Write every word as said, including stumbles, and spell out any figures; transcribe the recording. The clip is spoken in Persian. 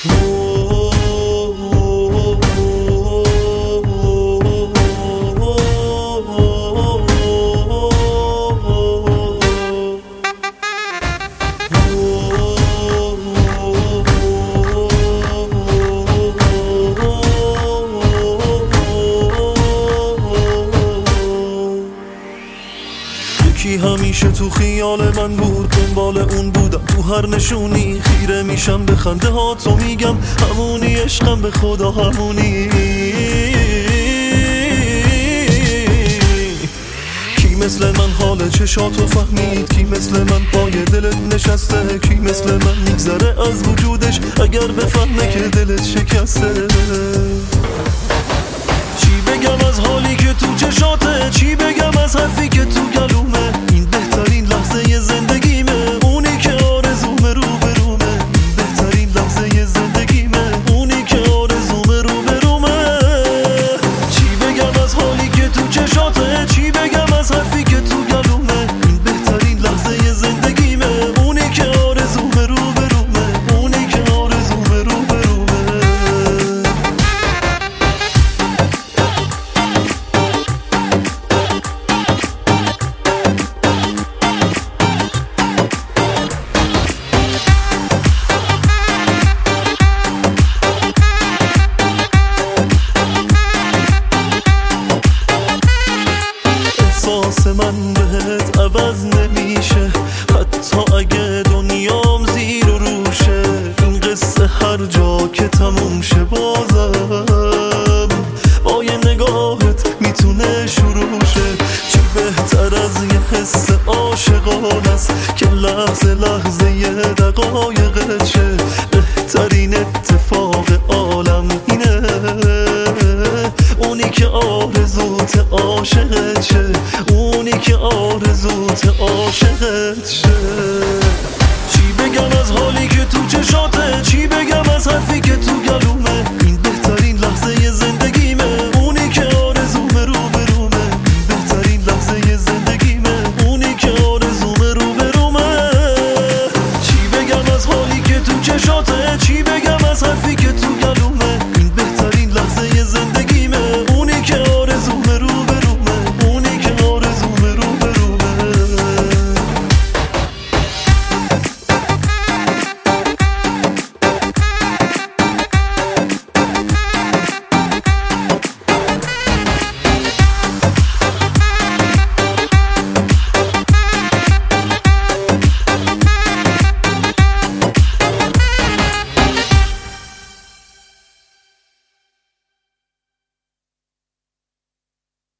همیشه تو خیال من بود، دنبال اون بودم تو هر نشونی، خیره میشم به خنده ها تو میگم همونی، عشقم به خدا همونی. کی مثل من حال چشاتو فهمید، کی مثل من پای دلت نشسته، کی مثل من میگذره از وجودش اگر بفهمه که دلت شکسته. چی بگم از حالی که تو چشاته، چی بگم از حرفی که تو گلومه، این بهترین لحظه زندگیمه.